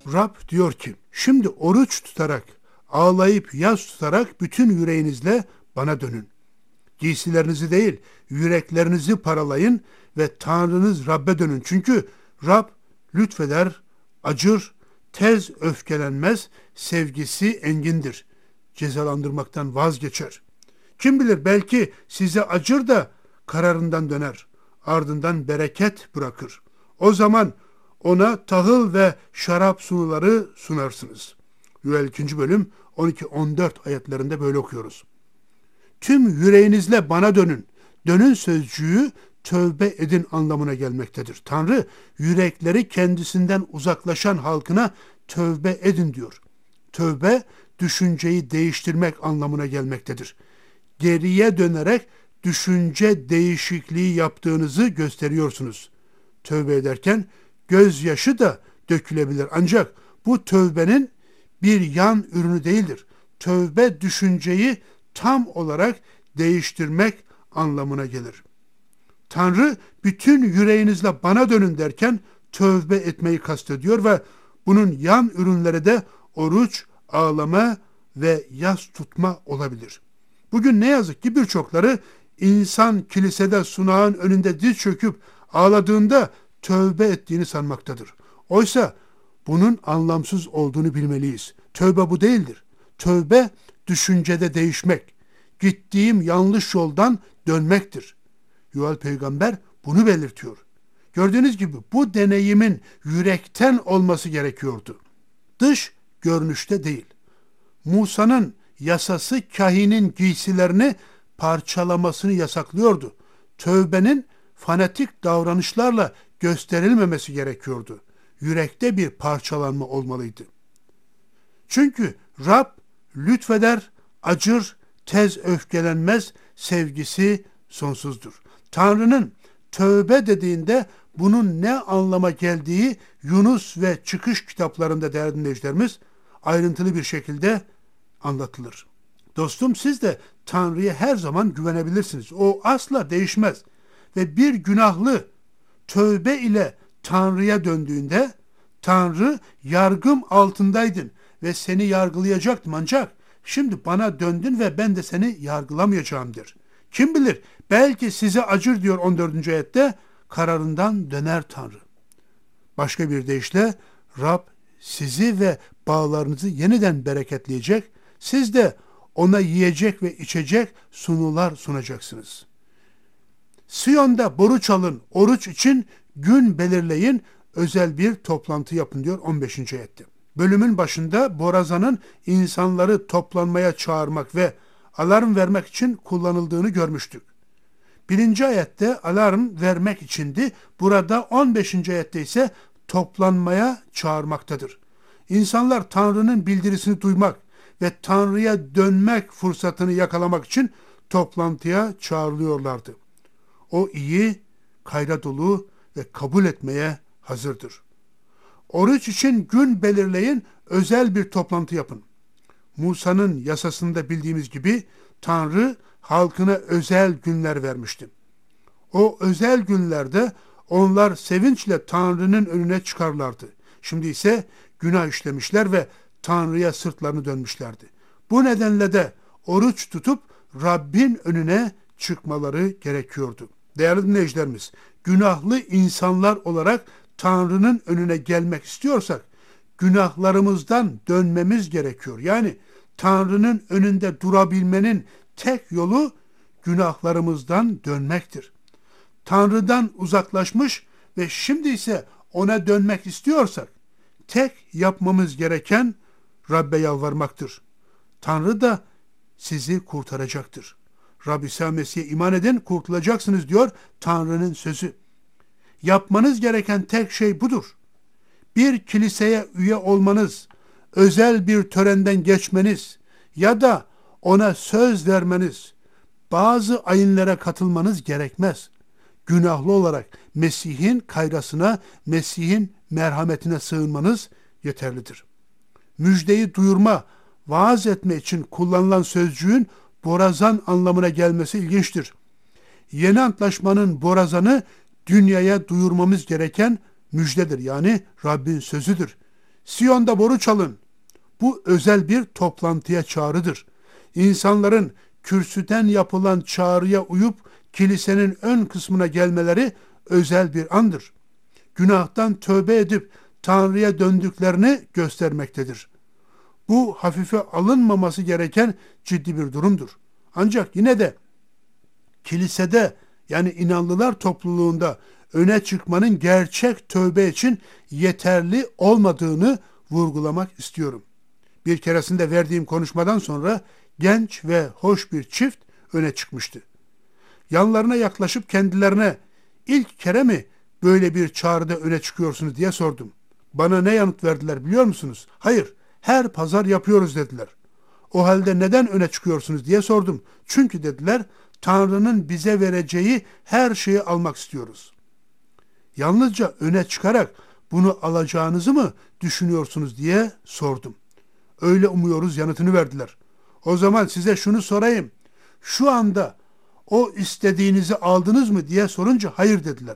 Rab diyor ki, şimdi oruç tutarak, ağlayıp yas tutarak bütün yüreğinizle bana dönün. Giysilerinizi değil, yüreklerinizi paralayın ve Tanrınız Rab'be dönün. Çünkü Rab lütfeder, acır, tez öfkelenmez, sevgisi engindir. Cezalandırmaktan vazgeçer. Kim bilir belki size acır da kararından döner. Ardından bereket bırakır. O zaman ona tahıl ve şarap sunuları sunarsınız. Yuel 2. bölüm 12-14 ayetlerinde böyle okuyoruz. Tüm yüreğinizle bana dönün. Dönün sözcüğü tövbe edin anlamına gelmektedir. Tanrı yürekleri kendisinden uzaklaşan halkına tövbe edin diyor. Tövbe düşünceyi değiştirmek anlamına gelmektedir. Geriye dönerek düşünce değişikliği yaptığınızı gösteriyorsunuz. Tövbe ederken gözyaşı da dökülebilir. Ancak bu tövbenin bir yan ürünü değildir. Tövbe düşünceyi tam olarak değiştirmek anlamına gelir. Tanrı bütün yüreğinizle bana dönün derken tövbe etmeyi kastediyor ve bunun yan ürünleri de oruç, ağlama ve yas tutma olabilir. Bugün ne yazık ki birçokları insan kilisede sunağın önünde diz çöküp ağladığında tövbe ettiğini sanmaktadır. Oysa bunun anlamsız olduğunu bilmeliyiz. Tövbe bu değildir. Tövbe düşüncede değişmek, gittiğim yanlış yoldan dönmektir. Yuval peygamber bunu belirtiyor. Gördüğünüz gibi bu deneyimin yürekten olması gerekiyordu. Dış görünüşte değil. Musa'nın yasası kahinin giysilerini parçalamasını yasaklıyordu. Tövbenin fanatik davranışlarla gösterilmemesi gerekiyordu. Yürekte bir parçalanma olmalıydı. Çünkü Rab lütfeder, acır, tez öfkelenmez, sevgisi sonsuzdur. Tanrı'nın tövbe dediğinde bunun ne anlama geldiği Yunus ve Çıkış kitaplarında değerli dinleyicilerimiz ayrıntılı bir şekilde anlatılır. Dostum siz de Tanrı'ya her zaman güvenebilirsiniz. O asla değişmez. Ve bir günahlı tövbe ile Tanrı'ya döndüğünde Tanrı yargım altındaydın ve seni yargılayacaktım ancak şimdi bana döndün ve ben de seni yargılamayacağım der. Kim bilir belki size acır diyor 14. ayette kararından döner Tanrı. Başka bir deyişle Rab sizi ve bağlarınızı yeniden bereketleyecek, siz de ona yiyecek ve içecek sunular sunacaksınız. Siyon'da boruç alın, oruç için gün belirleyin, özel bir toplantı yapın diyor 15. ayette. Bölümün başında borazanın insanları toplanmaya çağırmak ve alarm vermek için kullanıldığını görmüştük. 1. ayette alarm vermek içindi. Burada 15. ayette ise toplanmaya çağırmaktadır. İnsanlar Tanrı'nın bildirisini duymak ve Tanrı'ya dönmek fırsatını yakalamak için toplantıya çağrılıyorlardı. O iyi, kayra dolu ve kabul etmeye hazırdır. Oruç için gün belirleyin, özel bir toplantı yapın. Musa'nın yasasında bildiğimiz gibi Tanrı halkına özel günler vermişti. O özel günlerde onlar sevinçle Tanrı'nın önüne çıkarlardı. Şimdi ise günah işlemişler ve Tanrı'ya sırtlarını dönmüşlerdi. Bu nedenle de oruç tutup Rabbin önüne çıkmaları gerekiyordu. Değerli dinleyicilerimiz, günahlı insanlar olarak Tanrı'nın önüne gelmek istiyorsak günahlarımızdan dönmemiz gerekiyor. Yani Tanrı'nın önünde durabilmenin tek yolu günahlarımızdan dönmektir. Tanrı'dan uzaklaşmış ve şimdi ise ona dönmek istiyorsak tek yapmamız gereken Rabbe yalvarmaktır. Tanrı da sizi kurtaracaktır. Rab İsa Mesih'e iman edin, kurtulacaksınız diyor Tanrı'nın sözü. Yapmanız gereken tek şey budur. Bir kiliseye üye olmanız, özel bir törenden geçmeniz ya da ona söz vermeniz, bazı ayinlere katılmanız gerekmez. Günahlı olarak Mesih'in kayrasına, Mesih'in merhametine sığınmanız yeterlidir. Müjdeyi duyurma, vaaz etme için kullanılan sözcüğün borazan anlamına gelmesi ilginçtir. Yeni antlaşmanın borazanı dünyaya duyurmamız gereken müjdedir. Yani Rabbin sözüdür. Siyon'da boru çalın. Bu özel bir toplantıya çağrıdır. İnsanların kürsüden yapılan çağrıya uyup kilisenin ön kısmına gelmeleri özel bir andır. Günahtan tövbe edip Tanrı'ya döndüklerini göstermektedir. Bu hafife alınmaması gereken ciddi bir durumdur. Ancak yine de kilisede, yani inanlılar topluluğunda öne çıkmanın gerçek tövbe için yeterli olmadığını vurgulamak istiyorum. Bir keresinde verdiğim konuşmadan sonra genç ve hoş bir çift öne çıkmıştı. Yanlarına yaklaşıp kendilerine ilk kere mi böyle bir çağrıda öne çıkıyorsunuz diye sordum. Bana ne yanıt verdiler biliyor musunuz? Hayır, her pazar yapıyoruz dediler. O halde neden öne çıkıyorsunuz diye sordum. Çünkü dediler, Tanrı'nın bize vereceği her şeyi almak istiyoruz. Yalnızca öne çıkarak bunu alacağınızı mı düşünüyorsunuz diye sordum. Öyle umuyoruz yanıtını verdiler. O zaman size şunu sorayım. Şu anda o istediğinizi aldınız mı diye sorunca hayır dediler.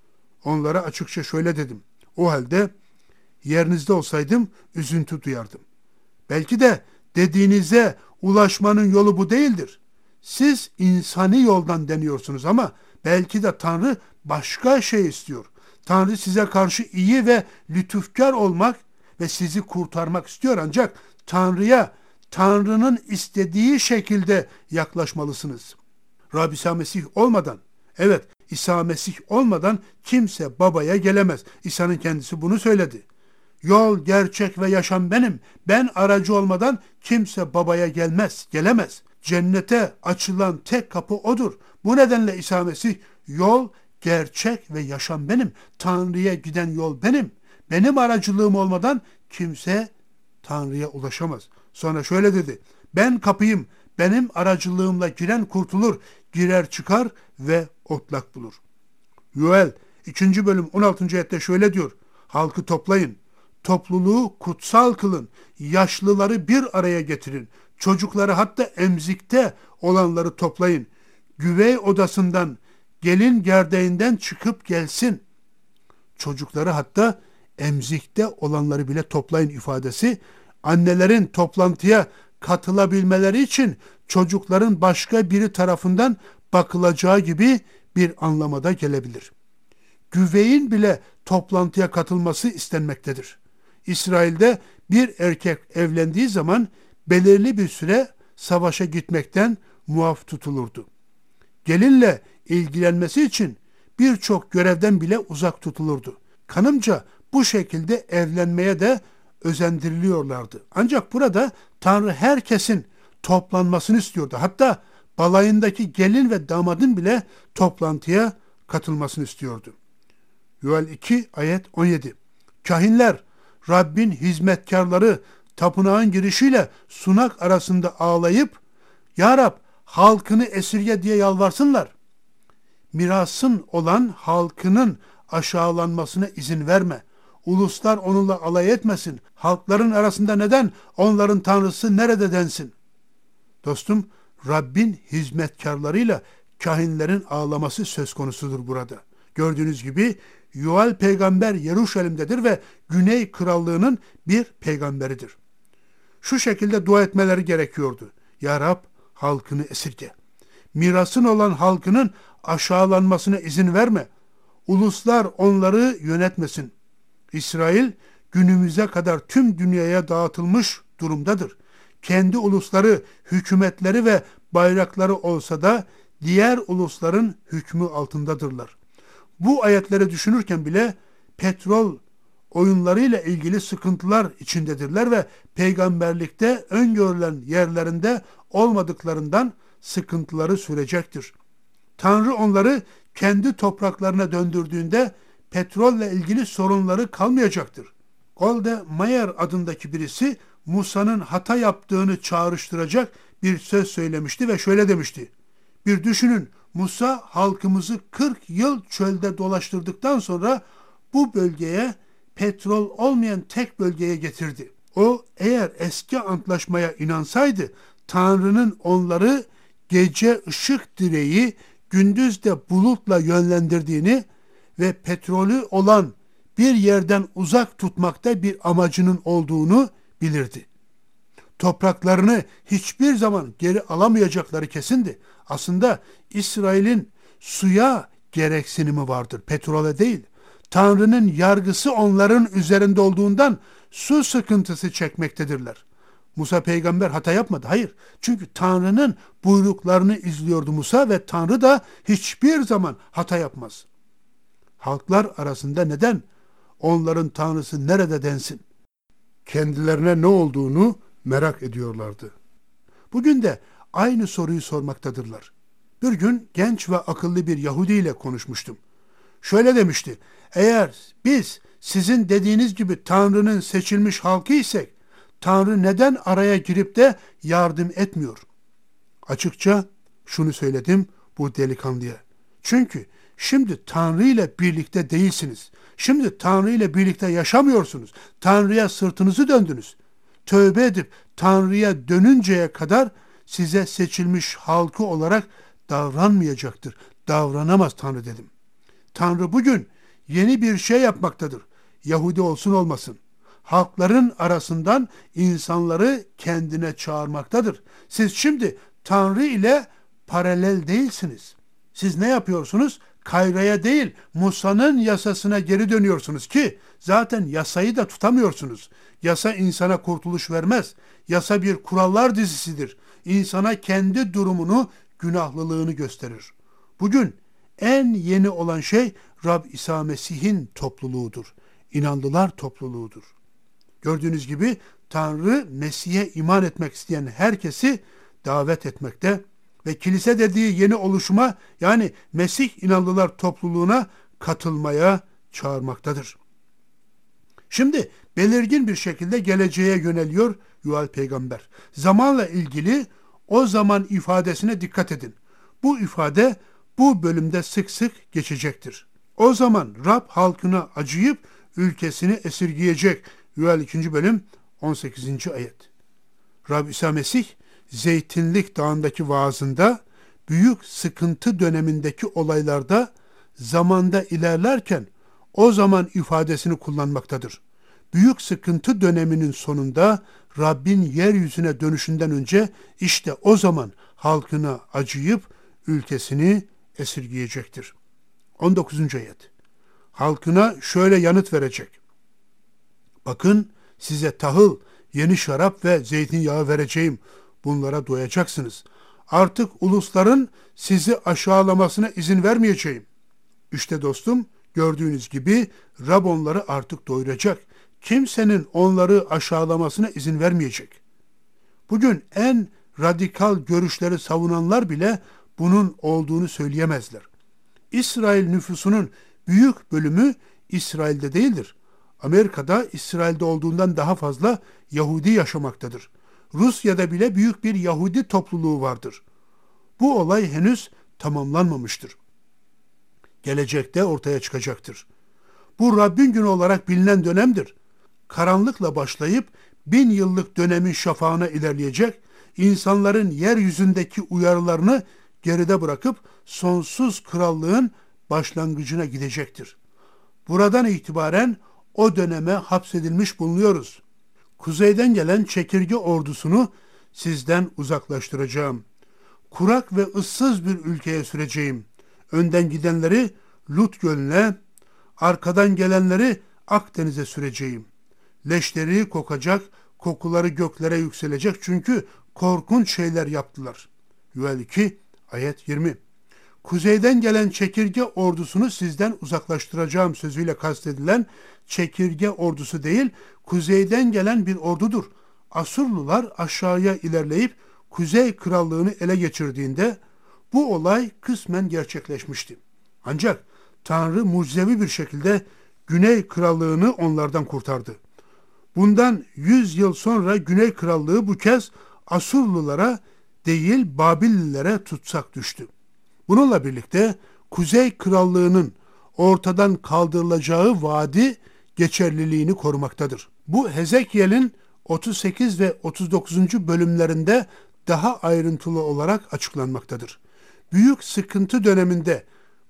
Onlara açıkça şöyle dedim. O halde yerinizde olsaydım üzüntü duyardım. Belki de dediğinize ulaşmanın yolu bu değildir. Siz insani yoldan deniyorsunuz ama belki de Tanrı başka şey istiyor. Tanrı size karşı iyi ve lütufkar olmak ve sizi kurtarmak istiyor, ancak Tanrı'ya Tanrı'nın istediği şekilde yaklaşmalısınız. Rabbi İsa Mesih olmadan, evet İsa Mesih olmadan kimse babaya gelemez. İsa'nın kendisi bunu söyledi. Yol, gerçek ve yaşam benim. Ben aracı olmadan kimse babaya gelemez. Cennete açılan tek kapı odur. Bu nedenle İsa Mesih, yol, gerçek ve yaşam benim. Tanrı'ya giden yol benim. Benim aracılığım olmadan kimse Tanrı'ya ulaşamaz. Sonra şöyle dedi. Ben kapıyım. Benim aracılığımla giren kurtulur. Girer çıkar ve otlak bulur. Yuel 2. bölüm 16. ayette şöyle diyor. Halkı toplayın. Topluluğu kutsal kılın. Yaşlıları bir araya getirin. Çocukları, hatta emzikte olanları toplayın. Güvey odasından, gelin gerdeğinden çıkıp gelsin. Çocukları, hatta emzikte olanları bile toplayın ifadesi, annelerin toplantıya katılabilmeleri için çocukların başka biri tarafından bakılacağı gibi bir anlamada gelebilir. Güveyin bile toplantıya katılması istenmektedir. İsrail'de bir erkek evlendiği zaman belirli bir süre savaşa gitmekten muaf tutulurdu. Gelinle ilgilenmesi için birçok görevden bile uzak tutulurdu. Kanımca bu şekilde evlenmeye de özendiriliyorlardı. Ancak burada Tanrı herkesin toplanmasını istiyordu. Hatta balayındaki gelin ve damadın bile toplantıya katılmasını istiyordu. Yuel 2 ayet 17. Kahinler, Rabbin hizmetkarları tapınağın girişiyle sunak arasında ağlayıp, Ya Rab halkını esirge diye yalvarsınlar. Mirasın olan halkının aşağılanmasına izin verme. Uluslar onunla alay etmesin. Halkların arasında neden onların tanrısı nerede densin? Dostum, Rabbin hizmetkarlarıyla kahinlerin ağlaması söz konusudur burada. Gördüğünüz gibi Yuel peygamber Yeruşalim'dedir ve Güney Krallığı'nın bir peygamberidir. Şu şekilde dua etmeleri gerekiyordu. Ya Rab halkını esirge. Mirasın olan halkının aşağılanmasına izin verme. Uluslar onları yönetmesin. İsrail günümüze kadar tüm dünyaya dağıtılmış durumdadır. Kendi ulusları, hükümetleri ve bayrakları olsa da diğer ulusların hükmü altındadırlar. Bu ayetleri düşünürken bile petrol oyunlarıyla ilgili sıkıntılar içindedirler ve peygamberlikte öngörülen yerlerinde olmadıklarından sıkıntıları sürecektir. Tanrı onları kendi topraklarına döndürdüğünde petrolle ilgili sorunları kalmayacaktır. Golda Meir adındaki birisi Musa'nın hata yaptığını çağrıştıracak bir söz söylemişti ve şöyle demişti. Bir düşünün, Musa halkımızı 40 yıl çölde dolaştırdıktan sonra bu bölgeye, petrol olmayan tek bölgeye getirdi. O eğer eski antlaşmaya inansaydı Tanrı'nın onları gece ışık direği, gündüz de bulutla yönlendirdiğini ve petrolü olan bir yerden uzak tutmakta bir amacının olduğunu bilirdi. Topraklarını hiçbir zaman geri alamayacakları kesindi. Aslında İsrail'in suya gereksinimi vardır, petrole değil. Tanrı'nın yargısı onların üzerinde olduğundan su sıkıntısı çekmektedirler. Musa peygamber hata yapmadı. Hayır. Çünkü Tanrı'nın buyruklarını izliyordu Musa ve Tanrı da hiçbir zaman hata yapmaz. Halklar arasında neden onların Tanrısı nerede densin? Kendilerine ne olduğunu merak ediyorlardı. Bugün de aynı soruyu sormaktadırlar. Bir gün genç ve akıllı bir Yahudi ile konuşmuştum. Şöyle demişti: eğer biz sizin dediğiniz gibi Tanrı'nın seçilmiş halkı isek, Tanrı neden araya girip de yardım etmiyor? Açıkça şunu söyledim bu delikanlıya. Çünkü şimdi Tanrı ile birlikte değilsiniz. Şimdi Tanrı ile birlikte yaşamıyorsunuz. Tanrı'ya sırtınızı döndünüz. Tövbe edip Tanrı'ya dönünceye kadar size seçilmiş halkı olarak davranmayacaktır. Davranamaz Tanrı dedim. Tanrı bugün yeni bir şey yapmaktadır. Yahudi olsun olmasın. Halkların arasından insanları kendine çağırmaktadır. Siz şimdi Tanrı ile paralel değilsiniz. Siz ne yapıyorsunuz? Kayra'ya değil, Musa'nın yasasına geri dönüyorsunuz ki zaten yasayı da tutamıyorsunuz. Yasa insana kurtuluş vermez. Yasa bir kurallar dizisidir. İnsana kendi durumunu, günahlılığını gösterir. Bugün en yeni olan şey Rab İsa Mesih'in topluluğudur. İnanlılar topluluğudur. Gördüğünüz gibi Tanrı Mesih'e iman etmek isteyen herkesi davet etmekte ve kilise dediği yeni oluşuma, yani Mesih inanlılar topluluğuna katılmaya çağırmaktadır. Şimdi belirgin bir şekilde geleceğe yöneliyor Yuhal peygamber. Zamanla ilgili o zaman ifadesine dikkat edin. Bu ifade bu bölümde sık sık geçecektir. O zaman Rab halkına acıyıp ülkesini esirgeyecek. Yuhal 2. bölüm 18. ayet. Rab İsa Mesih Zeytinlik Dağı'ndaki vaazında büyük sıkıntı dönemindeki olaylarda zamanda ilerlerken o zaman ifadesini kullanmaktadır. Büyük sıkıntı döneminin sonunda Rabbin yeryüzüne dönüşünden önce işte o zaman halkına acıyıp ülkesini esirgeyecektir. 19. ayet. Halkına şöyle yanıt verecek: bakın, size tahıl, yeni şarap ve zeytinyağı vereceğim. Bunlara doyacaksınız. Artık ulusların sizi aşağılamasına izin vermeyeceğim. İşte dostum, gördüğünüz gibi Rab onları artık doyuracak. Kimsenin onları aşağılamasına izin vermeyecek. Bugün en radikal görüşleri savunanlar bile bunun olduğunu söyleyemezler. İsrail nüfusunun büyük bölümü İsrail'de değildir. Amerika'da İsrail'de olduğundan daha fazla Yahudi yaşamaktadır. Rusya'da bile büyük bir Yahudi topluluğu vardır. Bu olay henüz tamamlanmamıştır. Gelecekte ortaya çıkacaktır. Bu Rabbin günü olarak bilinen dönemdir. Karanlıkla başlayıp 1000 yıllık dönemin şafağına ilerleyecek, insanların yeryüzündeki uyarılarını geride bırakıp sonsuz krallığın başlangıcına gidecektir. Buradan itibaren o döneme hapsedilmiş bulunuyoruz. Kuzeyden gelen çekirge ordusunu sizden uzaklaştıracağım. Kurak ve ıssız bir ülkeye süreceğim. Önden gidenleri Lut Gölü'ne, arkadan gelenleri Akdeniz'e süreceğim. Leşleri kokacak, kokuları göklere yükselecek çünkü korkunç şeyler yaptılar. Yuhal 2 ayet 20. Kuzeyden gelen çekirge ordusunu sizden uzaklaştıracağım sözüyle kastedilen çekirge ordusu değil, kuzeyden gelen bir ordudur. Asurlular aşağıya ilerleyip Kuzey Krallığını ele geçirdiğinde bu olay kısmen gerçekleşmişti. Ancak Tanrı mucizevi bir şekilde Güney Krallığını onlardan kurtardı. Bundan 100 yıl sonra Güney Krallığı bu kez Asurlulara değil Babillilere tutsak düştü. Bununla birlikte Kuzey Krallığı'nın ortadan kaldırılacağı vaadi geçerliliğini korumaktadır. Bu Hezekiel'in 38 ve 39. bölümlerinde daha ayrıntılı olarak açıklanmaktadır. Büyük sıkıntı döneminde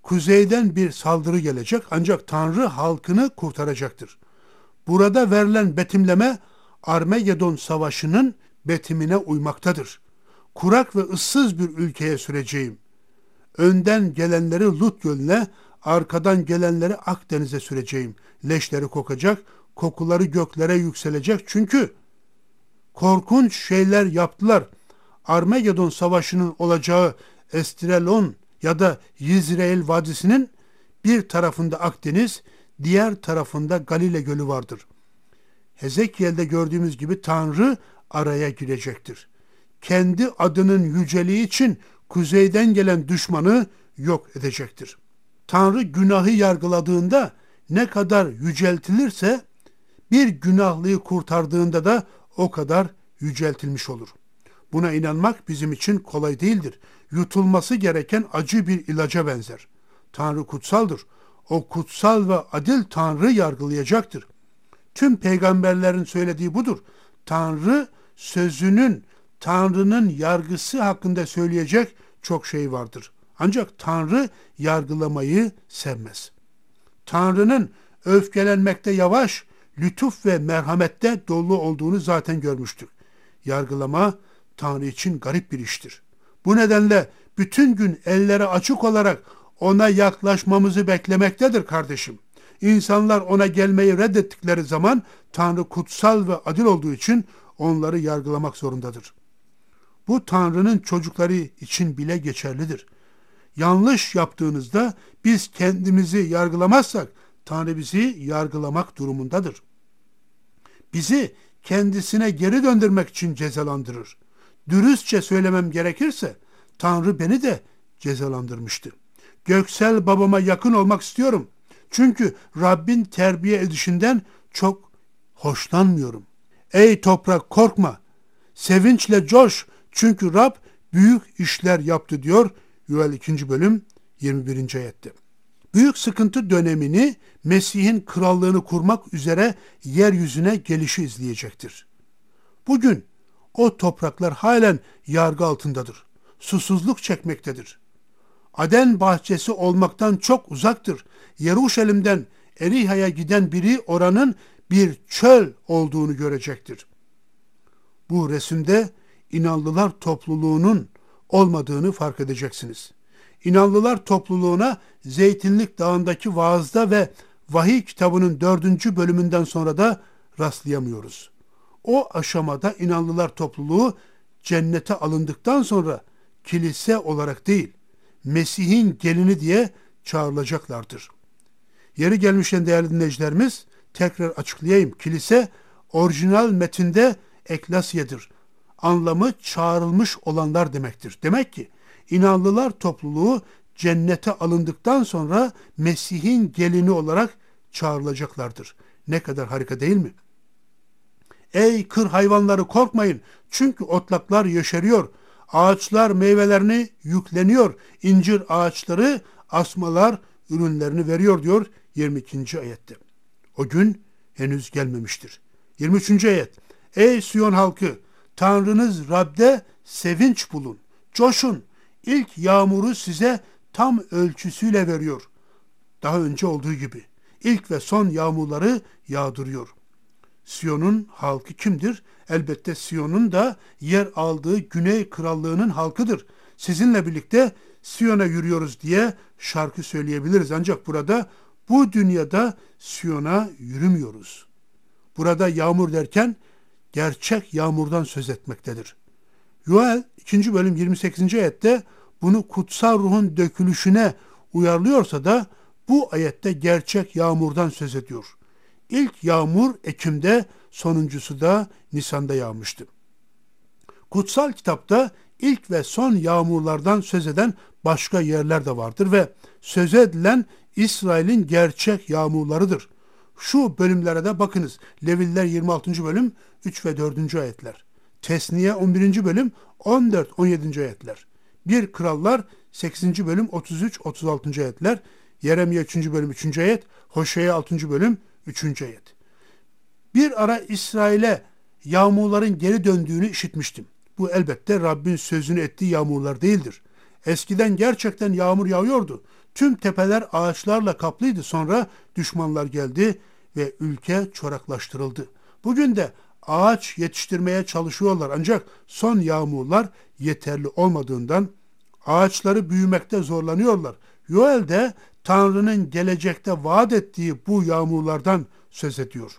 Kuzeyden bir saldırı gelecek ancak Tanrı halkını kurtaracaktır. Burada verilen betimleme Armagedon Savaşı'nın betimine uymaktadır. Kurak ve ıssız bir ülkeye süreceğim. Önden gelenleri Lut Gölü'ne, arkadan gelenleri Akdeniz'e süreceğim. Leşleri kokacak, kokuları göklere yükselecek çünkü korkunç şeyler yaptılar. Armagedon Savaşı'nın olacağı Esdraelon ya da Yizreel Vadisi'nin bir tarafında Akdeniz, diğer tarafında Galile Gölü vardır. Hezekiel'de gördüğümüz gibi Tanrı araya girecektir. Kendi adının yüceliği için kuzeyden gelen düşmanı yok edecektir. Tanrı günahı yargıladığında ne kadar yüceltilirse bir günahlıyı kurtardığında da o kadar yüceltilmiş olur. Buna inanmak bizim için kolay değildir. Yutulması gereken acı bir ilaca benzer. Tanrı kutsaldır. O kutsal ve adil Tanrı yargılayacaktır. Tüm peygamberlerin söylediği budur. Tanrı sözünün, Tanrı'nın yargısı hakkında söyleyecek çok şey vardır. Ancak Tanrı yargılamayı sevmez. Tanrı'nın öfkelenmekte yavaş, lütuf ve merhamette dolu olduğunu zaten görmüştük. Yargılama Tanrı için garip bir iştir. Bu nedenle bütün gün elleri açık olarak ona yaklaşmamızı beklemektedir kardeşim. İnsanlar ona gelmeyi reddettikleri zaman Tanrı kutsal ve adil olduğu için onları yargılamak zorundadır. Bu Tanrı'nın çocukları için bile geçerlidir. Yanlış yaptığınızda biz kendimizi yargılamazsak Tanrı bizi yargılamak durumundadır. Bizi kendisine geri döndürmek için cezalandırır. Dürüstçe söylemem gerekirse Tanrı beni de cezalandırmıştı. Göksel babama yakın olmak istiyorum. Çünkü Rabbin terbiye edişinden çok hoşlanmıyorum. Ey toprak korkma, sevinçle coş çünkü Rab büyük işler yaptı diyor Yuel 2. bölüm 21. ayette. Büyük sıkıntı dönemini Mesih'in krallığını kurmak üzere yeryüzüne gelişi izleyecektir. Bugün o topraklar halen yargı altındadır. Susuzluk çekmektedir. Aden bahçesi olmaktan çok uzaktır. Yeruşalim'den Eriha'ya giden biri oranın bir çöl olduğunu görecektir. Bu resimde inanlılar topluluğunun olmadığını fark edeceksiniz. İnanlılar topluluğuna Zeytinlik Dağı'ndaki vaazda ve Vahiy kitabının 4. bölümünden sonra da rastlayamıyoruz. O aşamada inanlılar topluluğu cennete alındıktan sonra kilise olarak değil, Mesih'in gelini diye çağrılacaklardır. Yeri gelmişken değerli dinleyicilerimiz, tekrar açıklayayım. Kilise orijinal metinde eklasyedir. Anlamı çağrılmış olanlar demektir. Demek ki inanlılar topluluğu cennete alındıktan sonra Mesih'in gelini olarak çağrılacaklardır. Ne kadar harika değil mi? Ey kır hayvanları korkmayın çünkü otlaklar yeşeriyor. Ağaçlar meyvelerini yükleniyor. İncir ağaçları, asmalar ürünlerini veriyor diyor 22. ayette. O gün henüz gelmemiştir. 23. ayet. Ey Siyon halkı, Tanrınız Rab'de sevinç bulun. Coşun. İlk yağmuru size tam ölçüsüyle veriyor. Daha önce olduğu gibi. İlk ve son yağmurları yağdırıyor. Siyon'un halkı kimdir? Elbette Siyon'un da yer aldığı Güney Krallığı'nın halkıdır. Sizinle birlikte Siyon'a yürüyoruz diye şarkı söyleyebiliriz. Ancak burada bu dünyada Siyon'a yürümüyoruz. Burada yağmur derken gerçek yağmurdan söz etmektedir. Yuel 2. bölüm 28. ayette bunu kutsal ruhun dökülüşüne uyarlıyorsa da bu ayette gerçek yağmurdan söz ediyor. İlk yağmur Ekim'de, sonuncusu da Nisan'da yağmıştı. Kutsal kitapta ilk ve son yağmurlardan söz eden başka yerler de vardır ve söz edilen İsrail'in gerçek yağmurlarıdır. Şu bölümlere de bakınız. Leviller 26. bölüm 3 ve 4. ayetler. Tesniye 11. bölüm 14-17. ayetler. 1 Krallar 8. bölüm 33-36. ayetler. Yeremye 3. bölüm 3. ayet. Hoşea 6. bölüm 3. ayet. Bir ara İsrail'e yağmurların geri döndüğünü işitmiştim. Bu elbette Rabbin sözünü ettiği yağmurlar değildir. Eskiden gerçekten yağmur yağıyordu. Tüm tepeler ağaçlarla kaplıydı. Sonra düşmanlar geldi ve ülke çoraklaştırıldı. Bugün de ağaç yetiştirmeye çalışıyorlar ancak son yağmurlar yeterli olmadığından ağaçları büyümekte zorlanıyorlar. Yoel de Tanrı'nın gelecekte vaat ettiği bu yağmurlardan söz ediyor.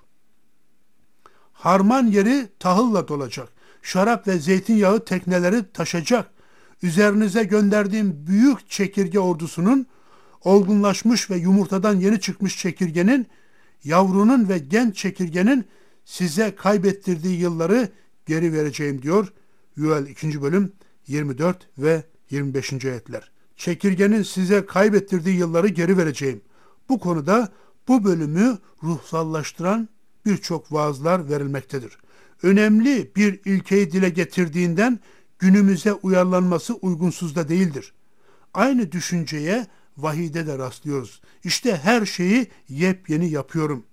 Harman yeri tahılla dolacak. Şarap ve zeytinyağı tekneleri taşacak. Üzerinize gönderdiğim büyük çekirge ordusunun, olgunlaşmış ve yumurtadan yeni çıkmış çekirgenin, yavrunun ve genç çekirgenin size kaybettirdiği yılları geri vereceğim diyor. Yuel 2. bölüm 24 ve 25. ayetler. Çekirgenin size kaybettirdiği yılları geri vereceğim. Bu konuda bu bölümü ruhsallaştıran birçok vaazlar verilmektedir. Önemli bir ilkeyi dile getirdiğinden günümüze uyarlanması uygunsuz da değildir. Aynı düşünceye vahide de rastlıyoruz. İşte her şeyi yepyeni yapıyorum.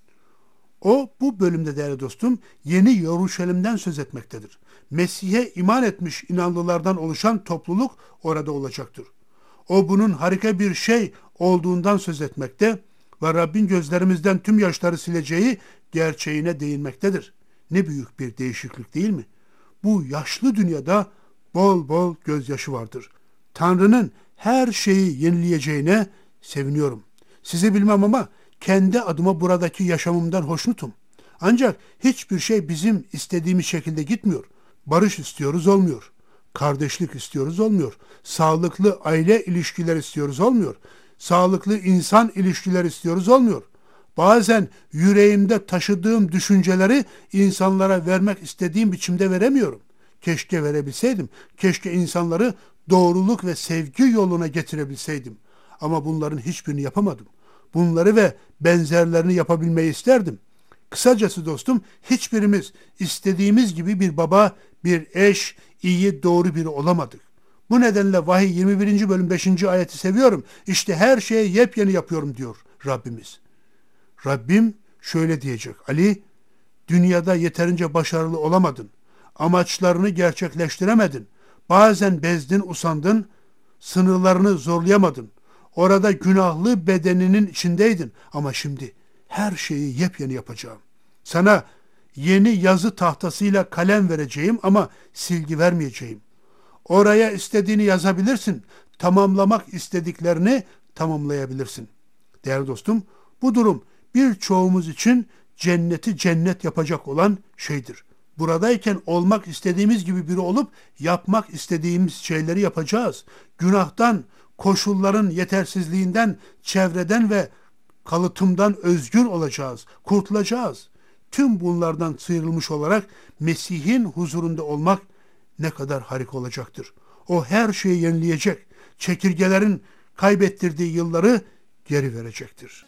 O bu bölümde değerli dostum yeni Yeruşalim'den söz etmektedir. Mesih'e iman etmiş inanlılardan oluşan topluluk orada olacaktır. O bunun harika bir şey olduğundan söz etmekte ve Rabbin gözlerimizden tüm yaşları sileceği gerçeğine değinmektedir. Ne büyük bir değişiklik değil mi? Bu yaşlı dünyada bol bol gözyaşı vardır. Tanrı'nın her şeyi yenileyeceğine seviniyorum. Sizi bilmem ama kendi adıma buradaki yaşamımdan hoşnutum. Ancak hiçbir şey bizim istediğimiz şekilde gitmiyor. Barış istiyoruz olmuyor. Kardeşlik istiyoruz olmuyor. Sağlıklı aile ilişkiler istiyoruz olmuyor. Sağlıklı insan ilişkiler istiyoruz olmuyor. Bazen yüreğimde taşıdığım düşünceleri insanlara vermek istediğim biçimde veremiyorum. Keşke verebilseydim. Keşke insanları doğruluk ve sevgi yoluna getirebilseydim. Ama bunların hiçbirini yapamadım. Bunları ve benzerlerini yapabilmeyi isterdim. Kısacası dostum, hiçbirimiz istediğimiz gibi bir baba, bir eş, iyi, doğru biri olamadık. Bu nedenle Vahiy 21. bölüm 5. ayeti seviyorum. İşte her şeyi yepyeni yapıyorum diyor Rabbimiz. Rabbim şöyle diyecek: Ali, dünyada yeterince başarılı olamadın. Amaçlarını gerçekleştiremedin. Bazen bezdin, usandın, sınırlarını zorlayamadın. Orada günahlı bedeninin içindeydin ama şimdi her şeyi yepyeni yapacağım. Sana yeni yazı tahtasıyla kalem vereceğim ama silgi vermeyeceğim. Oraya istediğini yazabilirsin. Tamamlamak istediklerini tamamlayabilirsin. Değerli dostum, bu durum birçoğumuz için cenneti cennet yapacak olan şeydir. Buradayken olmak istediğimiz gibi biri olup yapmak istediğimiz şeyleri yapacağız. Günahtan, koşulların yetersizliğinden, çevreden ve kalıtımdan özgür olacağız, kurtulacağız. Tüm bunlardan sıyrılmış olarak Mesih'in huzurunda olmak ne kadar harika olacaktır. O her şeyi yenileyecek, çekirgelerin kaybettirdiği yılları geri verecektir.